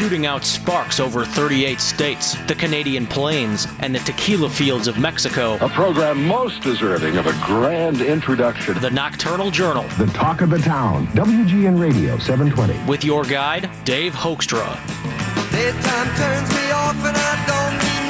shooting out sparks over 38 states, the Canadian Plains, and the tequila fields of Mexico. A program most deserving of a grand introduction. The Nocturnal Journal. The talk of the town. WGN Radio 720. With your guide, Dave Hoekstra. Daytime turns me off and I don't mean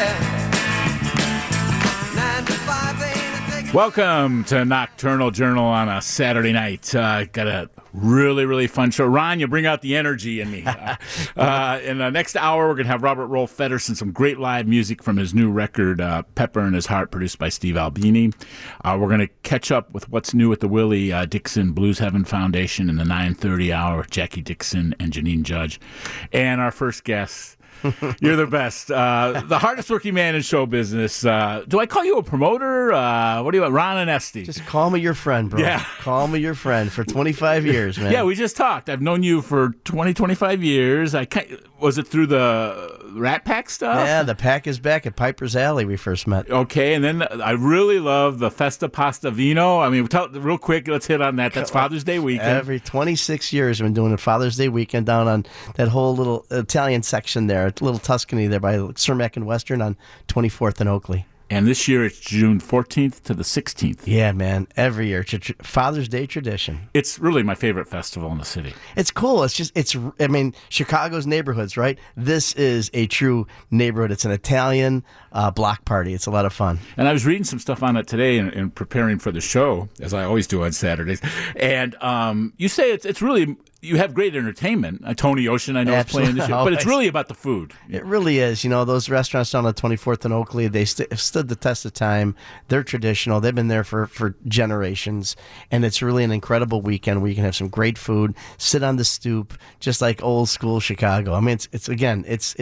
maybe. 9 to 5 ain't a Welcome to Nocturnal Journal on a Saturday night. Got a really fun show. Ron, you bring out the energy in me. In the next hour, we're going to have Robert Rolf Feddersen, some great live music from his new record, Pepper in His Heart, produced by Steve Albini. We're going to catch up with what's new at the Willie Dixon Blues Heaven Foundation in the 9:30 hour with Jackie Dixon and Janine Judge. And our first guest, you're the best. The hardest working man in show business. Do I call you a promoter? What do you want? Ron and Esty. Just call me your friend, bro. Yeah. Call me your friend for 25 years, man. Yeah, we just talked. I've known you for 25 years. Was it through the Rat Pack stuff? Yeah, the Pack is back at Piper's Alley we first met. Okay, and then I really love the Festa Pasta Vino. I mean, real quick, let's hit on that. That's Father's Day weekend. Every 26 years, I've been doing a Father's Day weekend down on that whole little Italian section there, little Tuscany there by Cermak and Western on 24th and Oakley. And this year it's June 14th to the 16th. Yeah, man. Every year. Father's Day tradition. It's really my favorite festival in the city. It's cool. Chicago's neighborhoods, right? This is a true neighborhood. It's an Italian block party. It's a lot of fun. And I was reading some stuff on it today in preparing for the show, as I always do on Saturdays. And you say it's really... You have great entertainment. Tony Ocean, I know, is playing this year. But it's really about the food. It really is. You know, those restaurants down on 24th and Oakley, they stood the test of time. They're traditional. They've been there for generations. And it's really an incredible weekend where you can have some great food, sit on the stoop, just like old school Chicago. I mean, it's an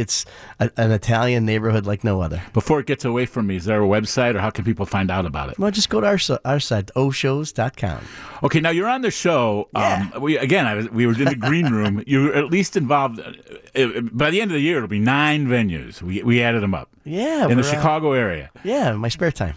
Italian neighborhood like no other. Before it gets away from me, is there a website or how can people find out about it? Well, just go to our site, oshows.com. Okay, now you're on the show. Yeah. We were in the green room. You were at least involved. By the end of the year, it'll be 9 venues. We added them up. Yeah. In the Chicago area. Yeah, in my spare time.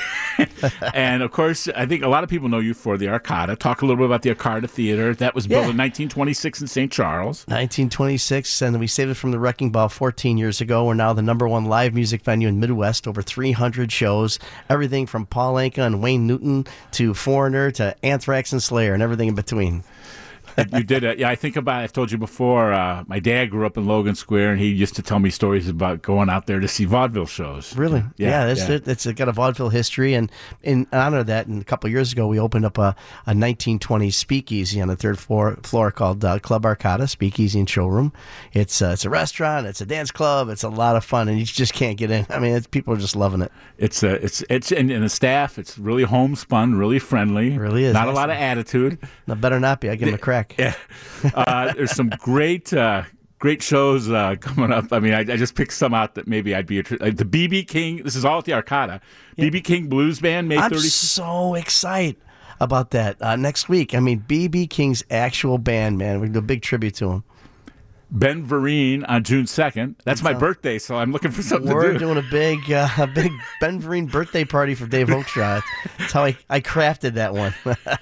And, of course, I think a lot of people know you for the Arcada. Talk a little bit about the Arcada Theater. That was built in 1926 in St. Charles. 1926, and we saved it from the wrecking ball 14 years ago. We're now the #1 live music venue in Midwest, over 300 shows, everything from Paul Anka and Wayne Newton to Foreigner to Anthrax and Slayer and everything in between. You did it. Yeah, I think about it. I've told you before, my dad grew up in Logan Square, and he used to tell me stories about going out there to see vaudeville shows. Really? It's got a vaudeville history, and in honor of that, a couple of years ago, we opened up a 1920s speakeasy on the third floor called Club Arcada, Speakeasy and Showroom. It's a restaurant, it's a dance club, it's a lot of fun, and you just can't get in. I mean, people are just loving it. It's and the staff, it's really homespun, really friendly. It really is. Not a lot of attitude. No, better not be. I give them a crack. Yeah. There's some great shows coming up. I mean, I just picked some out that maybe I'd be the B.B. King. This is all at the Arcada. Yeah. B.B. King Blues Band, May 30th. I'm so excited about that next week. I mean, B.B. King's actual band, man. We do a big tribute to him. Ben Vereen on June 2nd. That's my birthday, so I'm looking for something to do. We're doing a big Ben Vereen birthday party for Dave Hoekstra. That's how I crafted that one.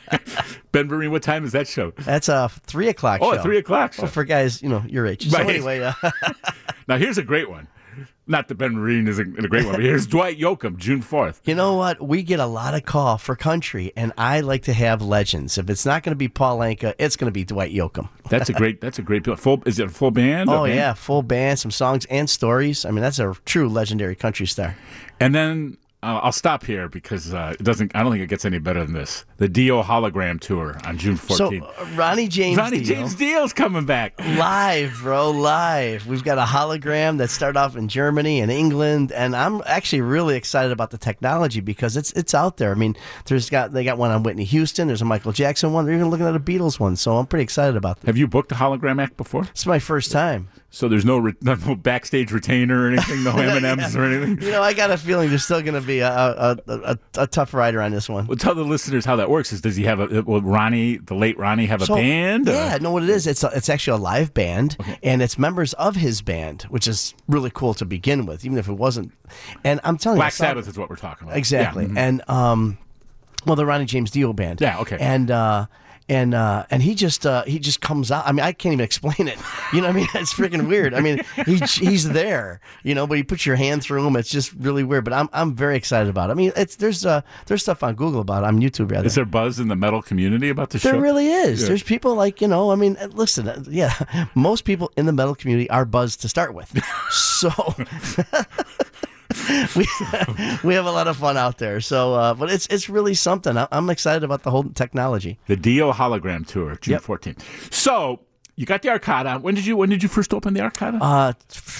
Ben Vereen, what time is that show? That's a 3 o'clock show. Oh, a 3 o'clock show. Well, for guys, your age. So anyway. Now, here's a great one. Not that Ben Vereen isn't a great one, but here's Dwight Yoakam, June 4th. You know what? We get a lot of call for country, and I like to have legends. If it's not going to be Paul Anka, it's going to be Dwight Yoakam. That's a great full. Is it a full band? Oh, yeah, full band, some songs and stories. I mean, that's a true legendary country star. And then I'll stop here because I don't think it gets any better than this. The Dio Hologram Tour on June 14th. So Ronnie James Dio's coming back. Live, bro, live. We've got a hologram that started off in Germany and England, and I'm actually really excited about the technology because it's out there. I mean, they got one on Whitney Houston. There's a Michael Jackson one. They're even looking at a Beatles one, so I'm pretty excited about that. Have you booked a hologram act before? It's my first time. So there's no backstage retainer or anything, no M&Ms or anything? I got a feeling there's still going to be a tough rider on this one. Well, tell the listeners how that works. Does he have the late Ronnie have a band? Yeah, no, what it is, it's actually a live band, and it's members of his band, which is really cool to begin with, even if it wasn't. And I'm telling Black Sabbath is what we're talking about. Exactly. Yeah. And Well, the Ronnie James Dio band. Yeah, okay. And he just comes out. I mean, I can't even explain it. You know what I mean? It's freaking weird. I mean, he's there, you know, but you put your hand through him. It's just really weird. But I'm very excited about it. I mean, there's stuff on Google about it, on YouTube rather. Is there buzz in the metal community about the show? There really is. Yeah. There's people like, you know, I mean, listen, yeah, most people in the metal community are buzzed to start with. So we have a lot of fun out there. So, but it's really something. I'm excited about the whole technology. The Dio Hologram Tour, June 14th. So you got the Arcada. When did you first open the Arcada?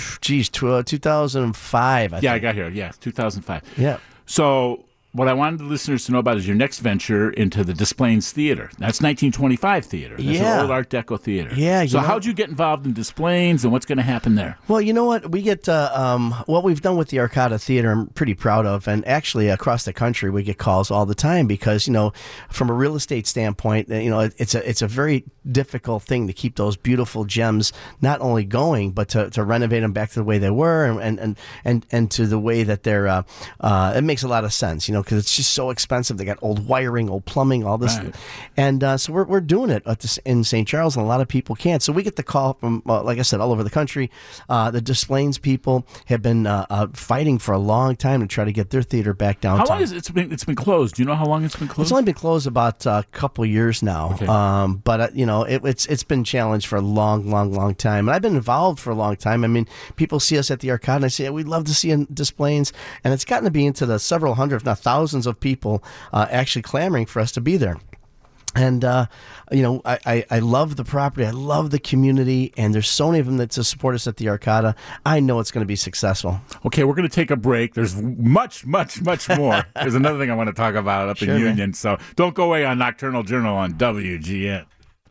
2005. I think. I got here. Yeah, 2005. Yeah. So what I wanted the listeners to know about is your next venture into the Des Plaines Theater. That's 1925 theater. That's an old Art Deco theater. Yeah. So how'd you get involved in Des Plaines, and what's going to happen there? Well, you know what? We get what we've done with the Arcada Theater, I'm pretty proud of. And actually, across the country, we get calls all the time because, you know, from a real estate standpoint, you know, it's a very difficult thing to keep those beautiful gems not only going, but to renovate them back to the way they were and to the way that they're. It makes a lot of sense, you know, because it's just so expensive. They got old wiring, old plumbing, all this, right. And so we're doing it in St. Charles, and a lot of people can't. So we get the call from, like I said, all over the country. The Des Plaines people have been fighting for a long time to try to get their theater back downtown. How long has it's been closed? Do you know how long it's been closed? It's only been closed about a couple of years now. Okay. But you know, it's been challenged for a long time, and I've been involved for a long time. I mean, people see us at the Arcada, and I say, we'd love to see in Des Plaines, and it's gotten to be into the several hundred, if not thousands, of people actually clamoring for us to be there. And, you know, I love the property. I love the community. And there's so many of them that to support us at the Arcada. I know it's going to be successful. Okay, we're going to take a break. There's much more. There's another thing I want to talk about up in Union. Man. So don't go away on Nocturnal Journal on WGN.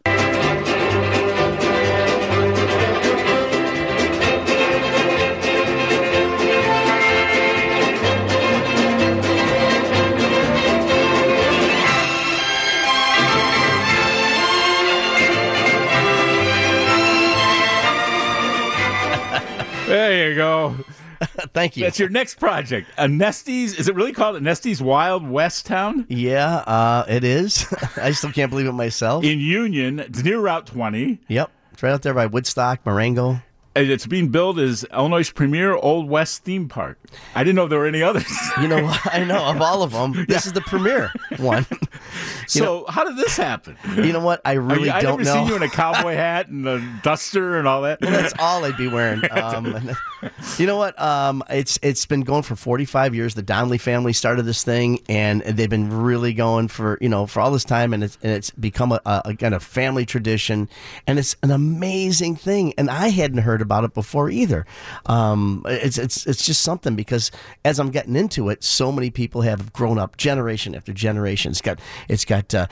There you go. Thank you. That's your next project. A Nestes. Is it really called a Nestes Wild West Town? Yeah, it is. I still can't believe it myself. In Union, it's near Route 20. Yep. It's right out there by Woodstock, Marengo. And it's being billed as Illinois' premier Old West theme park. I didn't know there were any others. You know, I know of all of them. This is the premier one. So how did this happen? You know what? I really don't know. I've never seen you in a cowboy hat and a duster and all that. Well, that's all I'd be wearing. You know what? It's been going for 45 years. The Donnelly family started this thing, and they've been really going for all this time, and it's become a kind of family tradition, and it's an amazing thing. And I hadn't heard about it before either. It's just something, because as I'm getting into it, so many people have grown up generation after generation. It's got the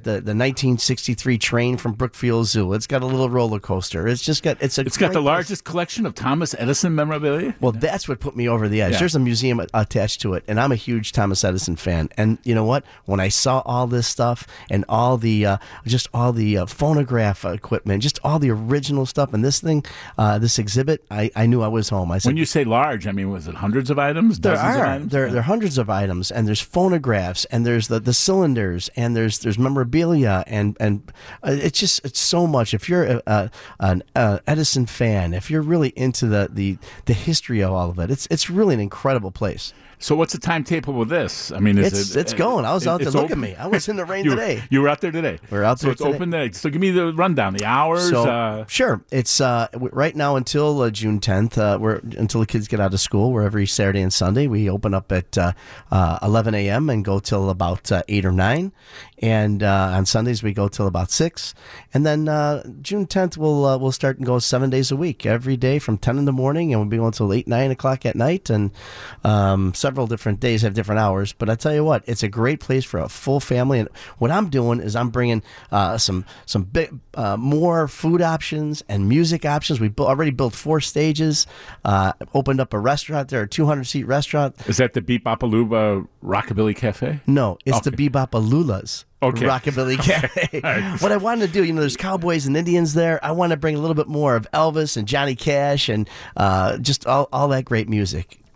1963 train from Brookfield Zoo. It's got a little roller coaster. It's got the largest collection of Thomas Edison memorabilia. Well, that's what put me over the edge. Yeah. There's a museum attached to it, and I'm a huge Thomas Edison fan. And you know what? When I saw all this stuff and all the phonograph equipment, just all the original stuff, and this thing, this exhibit, I knew I was home. I said, when you say large, I mean, was it hundreds of items? Dozens of items? There are hundreds of items, and there's phonographs, and there's the cylinders, and there's memorabilia, and it's so much. If you're an Edison fan, if you're really into the history of all of it, it's really an incredible place. So what's the timetable with this? I mean, it's going. I was out there. Look at me. I was in the rain today. You were out there today. We're out there today. So it's open today. So give me the rundown, the hours. Sure. It's right now until June 10th. Until the kids get out of school. We're every Saturday and Sunday. We open up at 11 a.m. and go till about 8 or 9. And on Sundays we go till about 6. And then June 10th we'll start and go 7 days a week, every day from 10 in the morning, and we'll be going till 8, 9 o'clock at night. And several different days have different hours. But I tell you what, it's a great place for a full family. And what I'm doing is I'm bringing some big, more food options and music options. We already built 4 stages. Opened up a restaurant there, a 200-seat restaurant. Is that the Bebopalooza Rockabilly Cafe? No, it's the Bebopalula's. Okay. Rockabilly Cafe. Right. What I wanted to do, there's cowboys and Indians there. I want to bring a little bit more of Elvis and Johnny Cash and just all that great music.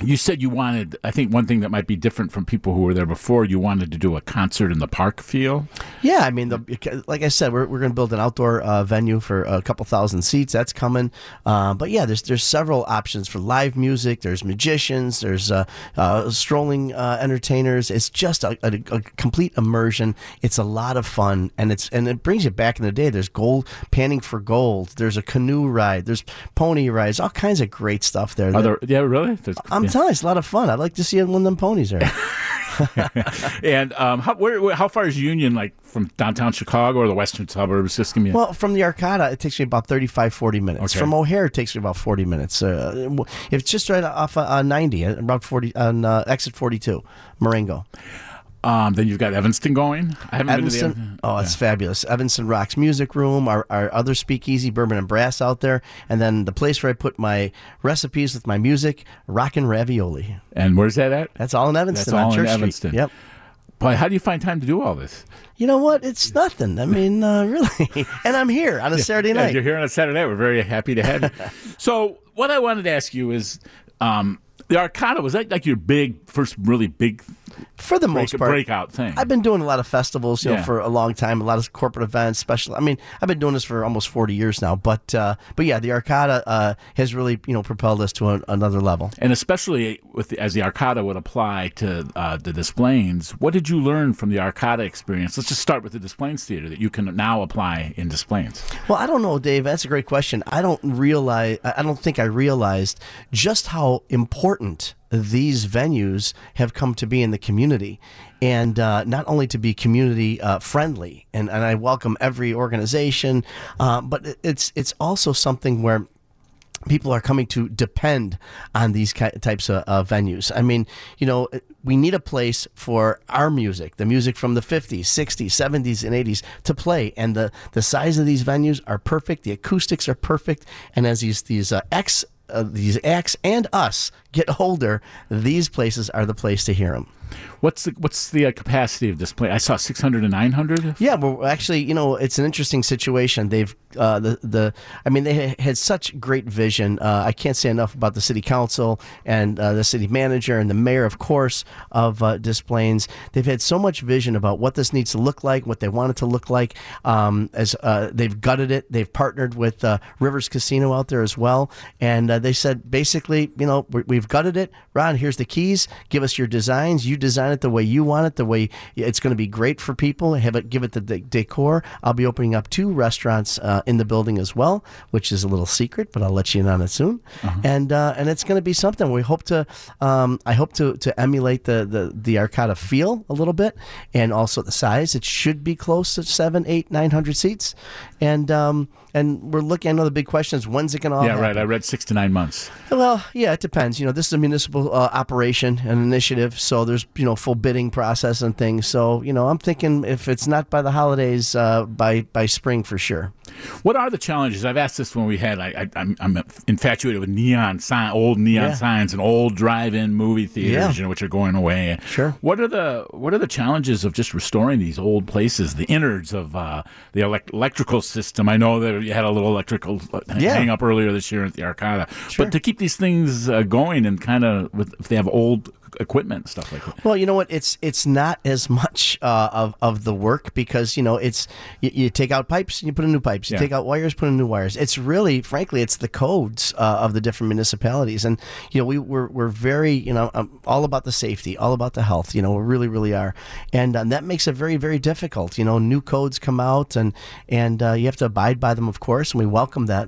You said you wanted, I think one thing that might be different from people who were there before, you wanted to do a concert in the park feel. Yeah, I mean, like I said, we're going to build an outdoor venue for a couple thousand seats. That's coming. But yeah, there's several options for live music. There's magicians. There's strolling entertainers. It's just a complete immersion. It's a lot of fun, and it brings you back in the day. There's gold panning for gold. There's a canoe ride. There's pony rides. All kinds of great stuff there. Yeah, really? I'm telling you, it's a lot of fun. I'd like to see one of them ponies there. And how far is Union, like from downtown Chicago or the western suburbs? Just give me Well, from the Arcata, it takes me about 35-40 minutes. Okay. From O'Hare, it takes me about 40 minutes. It's just right off 90, about 40 on exit 42, Marengo. Then you've got Evanston going. I haven't been to the Evanston, it's fabulous. Evanston Rocks Music Room, our other speakeasy, Bourbon and Brass out there, and then the place where I put my recipes with my music, Rockin' Ravioli. And where's that at? That's all in Evanston. That's all on Church in Evanston. Street. Yep. Boy, how do you find time to do all this? You know what? It's nothing. I mean, really. And I'm here on a Saturday night. You're here on a Saturday night. We're very happy to have you. So what I wanted to ask you is, the Arcata, was that like your first really big For the most part, breakout thing? I've been doing a lot of festivals, you know, for a long time. A lot of corporate events, especially. I mean, I've been doing this for almost 40 years now. But yeah, the Arcata has really, propelled us to another level. And especially as the Arcata would apply to the Des Plaines, what did you learn from the Arcata experience? Let's just start with the Des Plaines Theater that you can now apply in Des Plaines. Well, I don't know, Dave. That's a great question. I don't think I realized just how important these venues have come to be in the community, and not only to be community friendly, and I welcome every organization, but it's also something where people are coming to depend on these types of venues. I mean, we need a place for our music, the music from the 50s, 60s, 70s, and 80s to play. And the size of these venues are perfect. The acoustics are perfect. And as these acts and us get older, these places are the place to hear them. What's the capacity of this place? I saw 600 and 900. Yeah, well, actually, it's an interesting situation. They've they had such great vision. I can't say enough about the city council and the city manager and the mayor, of course, of Des Plaines. They've had so much vision about what this needs to look like, what they want it to look like. As they've gutted it, they've partnered with Rivers Casino out there as well, and they said basically, we've gutted it. Ron, here's the keys. Give us your designs. You design it the way you want it, the way it's going to be great for people. Give it the decor. I'll be opening up 2 restaurants in the building as well, which is a little secret, but I'll let you in on it soon. Uh-huh. And it's going to be something. We hope to. I hope to emulate the Arcata feel a little bit, and also the size. It should be close to 700, 800, 900 seats, and we're looking. I know the big question is when's it going to all happen? Right. I read 6 to 9 months. Well, yeah, it depends. This is a municipal operation, an initiative, so there's full bidding process and things. So I'm thinking if it's not by the holidays, by spring for sure. What are the challenges? I've asked this when we had. I'm infatuated with old neon signs and old drive-in movie theaters, which are going away. Sure. What are the challenges of just restoring these old places, the innards of the electrical system? I know that you had a little electrical hang up earlier this year at the Arcata, but to keep these things going and kind of if they have old equipment and stuff like that. Well, you know what? It's not as much of the work because it's you take out pipes and you put in new pipes. You take out wires, put in new wires. It's really, frankly, it's the codes of the different municipalities, and we're very all about the safety, all about the health. We really, really are, and that makes it very, very difficult. New codes come out, and you have to abide by them, of course, and we welcome that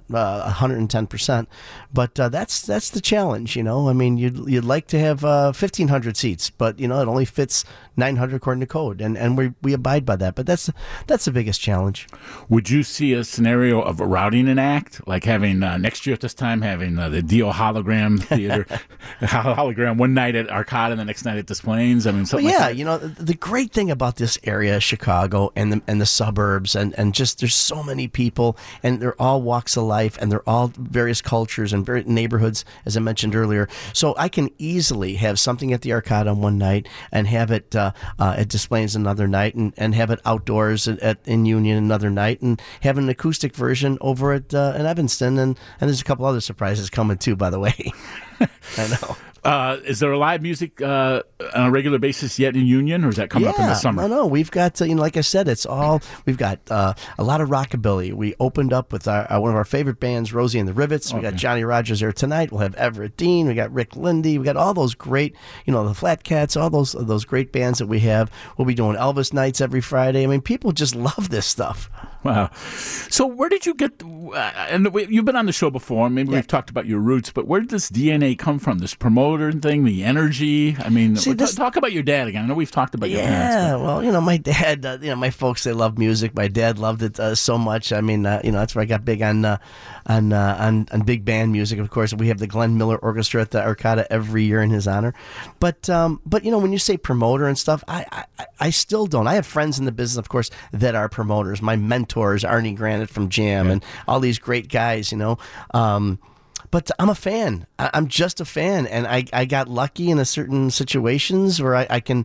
110%. But that's the challenge. I mean, you'd like to have 1,500 seats, but it only fits 900 according to code, and we abide by that. But that's the biggest challenge. Would you see a scenario of routing an act, like having next year at this time having the Dio Hologram Theater, hologram one night at Arcata and the next night at Des Plaines? I mean, something like that. The great thing about this area, Chicago, and the suburbs, and just there's so many people, and they're all walks of life, and they're all various cultures and various neighborhoods, as I mentioned earlier. So I can easily have something at the Arcata one night and have it at Des Plaines another night, and have it outdoors in Union another night, and have an acoustic version over at in Evanston, and there's a couple other surprises coming too, by the way. I know. Is there a live music on a regular basis yet in Union, or is that coming up in the summer? No. We've got, like I said, we've got a lot of rockabilly. We opened up with one of our favorite bands, Rosie and the Rivets. We got Johnny Rogers there tonight. We'll have Everett Dean. We got Rick Lindy. We got all those great, the Flat Cats, all those great bands that we have. We'll be doing Elvis nights every Friday. I mean, people just love this stuff. Wow. So where did you get, and you've been on the show before, maybe we've talked about your roots, but where did this DNA come from, this promoter thing, the energy? I mean, talk about your dad again. I know we've talked about your parents. Yeah, well, my dad, my folks, they love music. My dad loved it so much. I mean, that's where I got big on big band music. Of course, we have the Glenn Miller Orchestra at the Arcada every year in his honor. But when you say promoter and stuff, I still don't. I have friends in the business, of course, that are promoters. My mentors, Arnie Granite from Jam, and all these great guys, But I'm a fan. I'm just a fan, and I got lucky in a certain situations where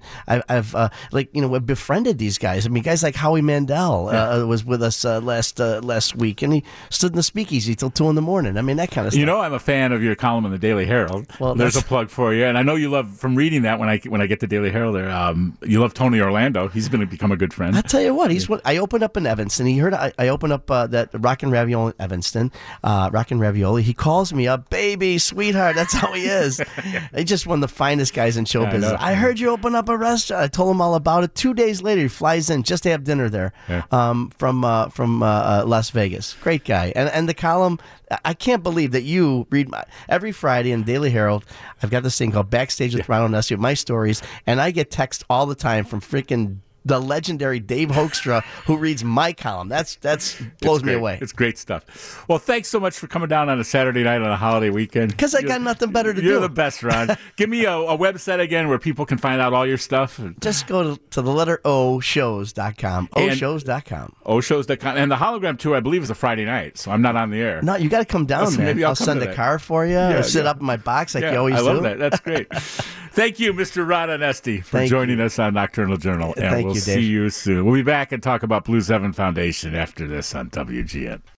I've befriended these guys. I mean, guys like Howie Mandel was with us last week, and he stood in the speakeasy till 2 a.m. I mean, that kind of stuff. I'm a fan of your column in the Daily Herald. Well, there's a plug for you, and I know you love from reading that when I get the Daily Herald there. You love Tony Orlando. He's going to become a good friend. I'll tell you what. I opened up in Evanston. He heard I opened up that Rockin' Ravioli in Evanston. Rockin' Ravioli. He calls me up, baby, sweetheart. That's how he is. He's just one of the finest guys in show business. I heard you open up a restaurant. I told him all about it. 2 days later, he flies in just to have dinner there from Las Vegas. Great guy. And the column, I can't believe that you read every Friday in Daily Herald. I've got this thing called Backstage with Ron Onesti, my stories, and I get texts all the time from freaking the legendary Dave Hoekstra, who reads my column. That's blows me away. It's great stuff. Well, thanks so much for coming down on a Saturday night on a holiday weekend. Because I got nothing better to do. You're the best, Ron. Give me a website again where people can find out all your stuff. Just go to the letter O shows.com. Oshows.com. Oshows.com. And the hologram tour, I believe, is a Friday night, so I'm not on the air. No, you got to come down, man. Maybe I'll send a car for you or sit up in my box like you always do. I love that. That's great. Thank you, Mr. Ron Onesti, for joining us on Nocturnal Journal. And we'll see you soon. We'll be back and talk about Blue 7 Foundation after this on WGN.